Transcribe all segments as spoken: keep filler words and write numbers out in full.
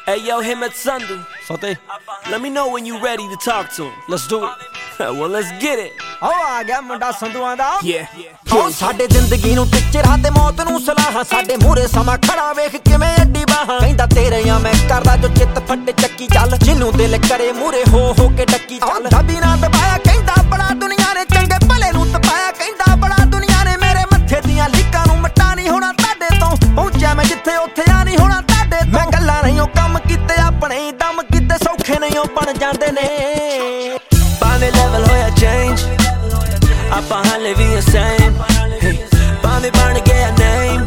Hey yo, him at Sandu. Sote. Let me know when you ready to talk to him. Let's do it. Well, let's get it. Oh, आ गया मुंडा संधुआं दा. Yeah. Oh, साडे जिंदगी नूं टिचरां ते मौत नूं सलाहां साडे मूहरे समा खड़ा वेख किवें अड्डी बाहां कहंदा तेरे आ मैं करदा जो चित फट चक्की चल जिन्नू दिल करे मूहरे हो हो के डक्की चल दबी ना दबाया कहंदा बड़ा दुनिया ने चंगे भले नूं तपाया कहंदा बड़ा दुनिया ने मेरे मत्थे दियां लीकां नूं मटा नहीं होना ताडे तों पहुंचा मैं जिथे उत्थे आ नहीं होना ताडे तों मैं गल्लां नहीं ओ काम कीते अपने दम कीते सौखे नहीं ओ बन जांदे ने Paane level hoya change ਆਪਾਂ ਹਾਲੇ ਵੀ same ਭਾਵੇਂ ਬਣ ਗਿਆ name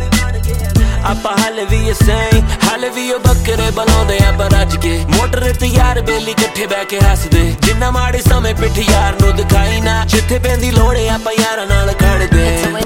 ਆਪਾਂ ਹਾਲੇ ਵੀ same ਹਾਲੇ ਵੀ ਉਹ ਬੱਕਰੇ ਬਲਾਉਂਦੇ ਆ ਬਰਜ ਕੇ ਮੋਟਰ ਤੇ ਯਾਰ ਬੇਲੀ ਇਕੱਠੇ ਬਹਿ ਕੇ ਹੱਸਦੇ ਜਿੰਨਾ ਮਾੜੇ ਸਮੇਂ ਪਿੱਠ ਯਾਰ ਨੂੰ ਦਿਖਾਈ ਨਾ ਜਿੱਥੇ ਪੈਂਦੀ ਲੋੜੇ ਆਪਾਂ ਯਾਰਾਂ ਨਾਲ ਖੜਦੇ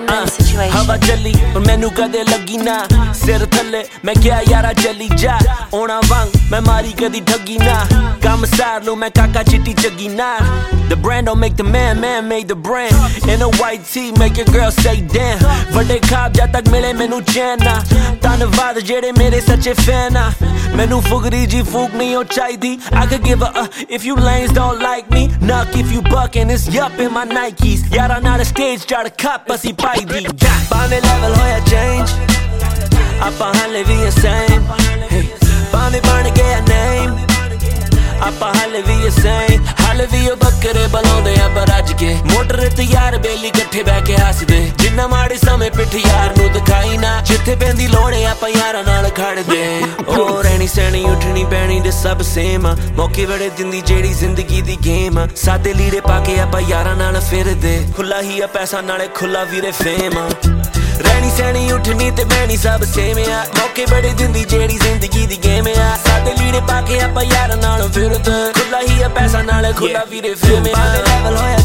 ਹਵਾ ਚੱਲੀ ਪਰ ਮੈਨੂੰ ਕਦੇ ਲੱਗੀ ਨਾ ਸਿਰ ਥੱਲੇ ਮੈਂ ਕਿਹਾ ਯਾਰਾ ਚੱਲੀ ਜਾ ਆਉਣਾ ਵਾਂਗ ਮੈਂ ਮਾਰੀ ਕਦੀ ਠੱਗੀ ਨਾ ਕੰਮ ਸਾਰ ਲੂ ਮੈਂ ਕਾਕਾ ਚਿੱਟੀ ਚੱਗੀ ਨਾ The brand don't make the man, man made the brand In a white tee make your girl say damn ਵੱਡੇ ਖਾਬ ਜਦ ਤੱਕ ਮਿਲੇ ਮੈਨੂੰ ਚੈਨ ਨਾ ਧੰਨਵਾਦ ਜਿਹੜੇ ਮੇਰੇ ਸੱਚੇ ਫੈਨ ਆ ਮੈਨੂੰ ਫੁਗਰੀ ਜੀ ਫੂਕ ਨਹੀਂ ਉਹ ਚਾਹੀਦੀ I could give a uh if you lanes don't like me Knock if you buck and it's yup in my Nikes ਯਾਰਾ ਨਾਲ stage ਚੜ ਖੱਪ ਅਸੀਂ ਪਾਈ ਦੀ ਭਾਵੇਂ level ਹੋਇਆ change ਆਪਾਂ ਹਾਲੇ ਵੀ same ਭਾਵੇਂ ਬਣ ਗਿਆ name ਆਪਾਂ ਹਾਲੇ ਵੀ same ਹਾਲੇ ਵੀ ਉਹ ਬੱਕਰੇ ਬਲਾਉਂਦੇ ਆ ਬਰਜ ਕੇ ਮੋਟਰ ਤੇ ਯਾਰ ਬੇਲੀ ਇਕੱਠੇ ਬਹਿ ਕੇ ਹੱਸਦੇ ਜਿੰਨਾ ਮਾੜੇ ਸਮੇਂ ਪਿੱਠ ਯਾਰ ਨੂੰ ਦਿਖਾਈ ਨਾ ਜਿੱਥੇ ਪੈਂਦੀ ਲੋੜੇ ਆਪਾਂ ਯਾਰਾਂ ਨਾਲ ਖੜਦੇ ਉਹ ਰਹਿਣੀ ਸਹਿਣੀ ਉੱਠਣੀ ਪੈਣੀ ਦੇ ਸਭ ਸੇਮ ਆ ਮੌਕੇ ਬੜੇ ਦਿੰਦੀ ਜਿਹੜੀ ਜ਼ਿੰਦਗੀ ਦੀ ਗੇਮ ਆ ਸਾਦੇ ਲੀੜੇ ਪਾ ਕੇ ਆਪਾਂ ਯਾਰਾਂ ਨਾਲ ਫਿਰਦੇ ਖੁੱਲਾ ਹੀ ਆ ਪੈਸਾ ਨਾਲੇ ਖੁੱਲਾ ਵੀਰੇ ਫੇਮ ਆ ਰਹਿਣੀ ਸਹਿਣੀ ਉੱਠਣੀ ਤੇ ਬਹਿਣੀ ਸਭ ਸੇਮ ਆ ਮੌਕੇ ਬੜੇ ਦਿੰਦੀ ਜਿਹੜੀ ਜ਼ਿੰਦਗੀ ਦੀ ਗੇਮ ਆ ਸਾਦੇ ਲੀੜੇ ਪਾ ਕੇ ਆਪਾਂ ਯਾਰਾਂ ਨਾਲ ਫਿਰਦੇ ਖੁੱਲਾ ਹੀ ਆ ਪੈਸਾ ਨਾਲੇ ਖੁੱਲਾ ਵੀਰੇ ਫੇਮ ਆ ਲੈਵਲ ਹੋਇਆ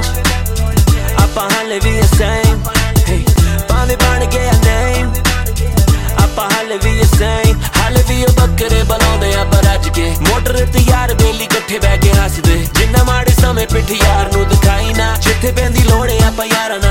change ਆਪਾਂ ਹਾਲੇ ਵੀ same ਭਾਵੇਂ ਬਣ ਗਿਆ name ਆਪਾਂ ਹਾਲੇ ਵੀ same ਹਾਲੇ ਵੀ ਉਹ ਬੱਕਰੇ ਬਲਾਉਂਦੇ ਆ ਬਰਜ ਕੇ ਮੋਟਰ ਤੇ ਯਾਰ ਬੇਲੀ ਇਕੱਠੇ ਬਹਿ ਕੇ ਹੱਸਦੇ ਜਿੰਨਾ ਮਾੜੇ ਸਮੇਂ ਪਿੱਠ ਯਾਰ ਨੂੰ ਦਿਖਾਈ ਨਾ ਜਿੱਥੇ ਪੈਂਦੀ ਲੋੜੇ ਆਪਾਂ ਯਾਰਾਂ